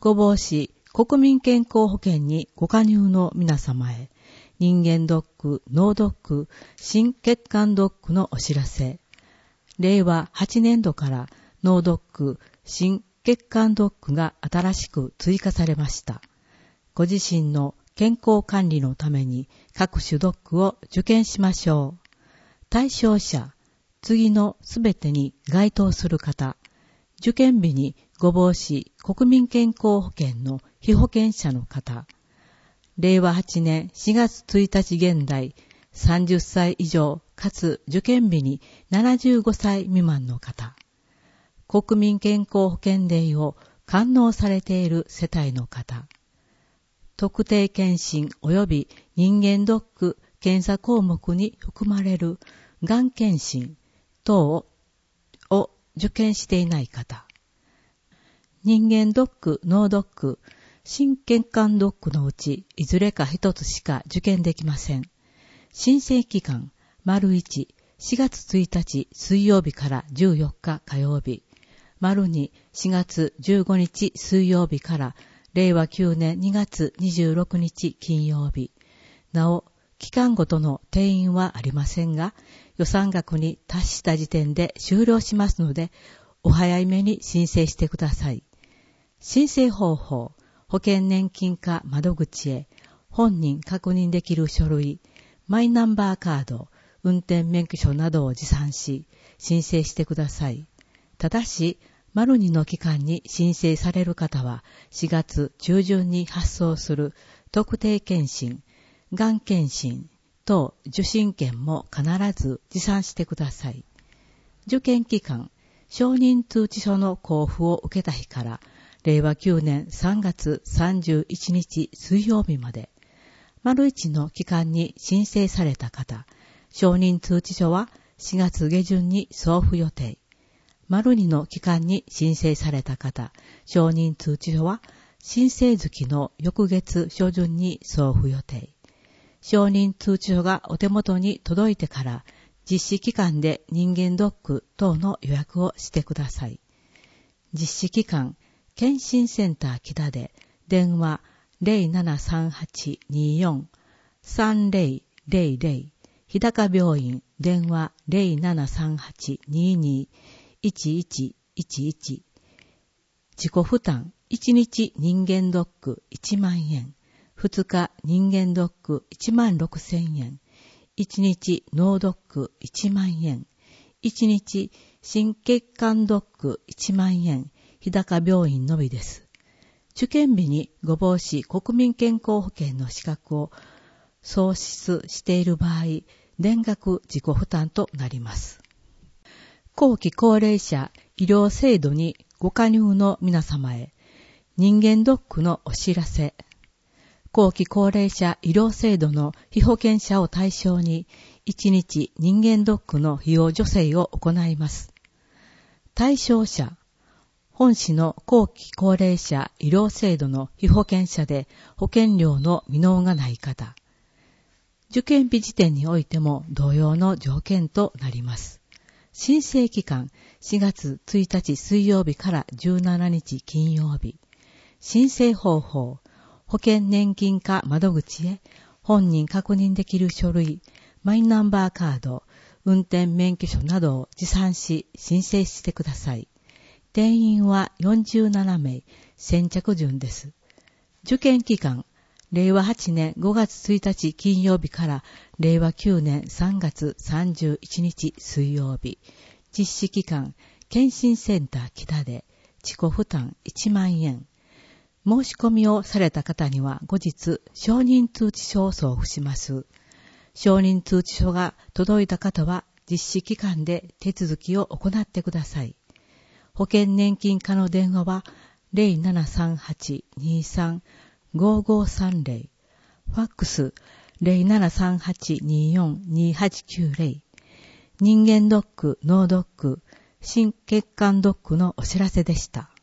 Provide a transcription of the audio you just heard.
御坊市国民健康保険にご加入の皆様へ、人間ドック、脳ドック、心血管ドックのお知らせ。令和8年度から脳ドック、心血管ドックが新しく追加されました。ご自身の健康管理のために各種ドックを受験しましょう。対象者、次のすべてに該当する方、受験日に御坊市国民健康保険の被保険者の方、令和8年4月1日現在30歳以上かつ受験日に75歳未満の方、国民健康保険令を完納されている世帯の方、特定健診及び人間ドック検査項目に含まれるがん検診等を受験していない方、人間ドック、脳ドック、心血管ドックのうちいずれか一つしか受験できません。申請期間、丸1、4月1日水曜日から14日火曜日、丸2、4月15日水曜日から令和9年2月26日金曜日。なお、期間ごとの定員はありませんが、予算額に達した時点で終了しますので、お早めに申請してください。申請方法、保険年金課窓口へ本人確認できる書類、マイナンバーカード、運転免許証などを持参し、申請してください。ただし、丸2の期間に申請される方は、4月中旬に発送する特定健診、がん検診等受診券も必ず持参してください。受験期間、承認通知書の交付を受けた日から、令和9年3月31日水曜日まで、丸1の期間に申請された方、承認通知書は4月下旬に送付予定。丸2の期間に申請された方、承認通知書は申請月の翌月初旬に送付予定。承認通知書がお手元に届いてから、実施期間で人間ドック等の予約をしてください。実施期間、検診センター北で、電話 073824-3000、日高病院、電話 073822-1111、自己負担、1日人間ドック1万円、2日人間ドック1万6000円、1日脳ドック1万円、1日心血管ドック1万円、日高病院のみです。受験日に御坊市国民健康保険の資格を喪失している場合、全額自己負担となります。後期高齢者医療制度にご加入の皆様へ、人間ドックのお知らせ。後期高齢者医療制度の被保険者を対象に、1日人間ドックの費用助成を行います。対象者、本市の後期高齢者医療制度の被保険者で保険料の未納がない方。受験日時点においても同様の条件となります。申請期間、4月1日水曜日から17日金曜日。申請方法、保険年金課窓口へ本人確認できる書類、マイナンバーカード、運転免許証などを持参し申請してください。定員は47名、先着順です。受験期間、令和8年5月1日金曜日から令和9年3月31日水曜日。実施期間、検診センター北で自己負担1万円。申し込みをされた方には後日承認通知書を送付します。承認通知書が届いた方は実施期間で手続きを行ってください。保険年金課の電話は 0738235530、ファックス 0738242890、人間ドック、脳ドック、心血管ドックのお知らせでした。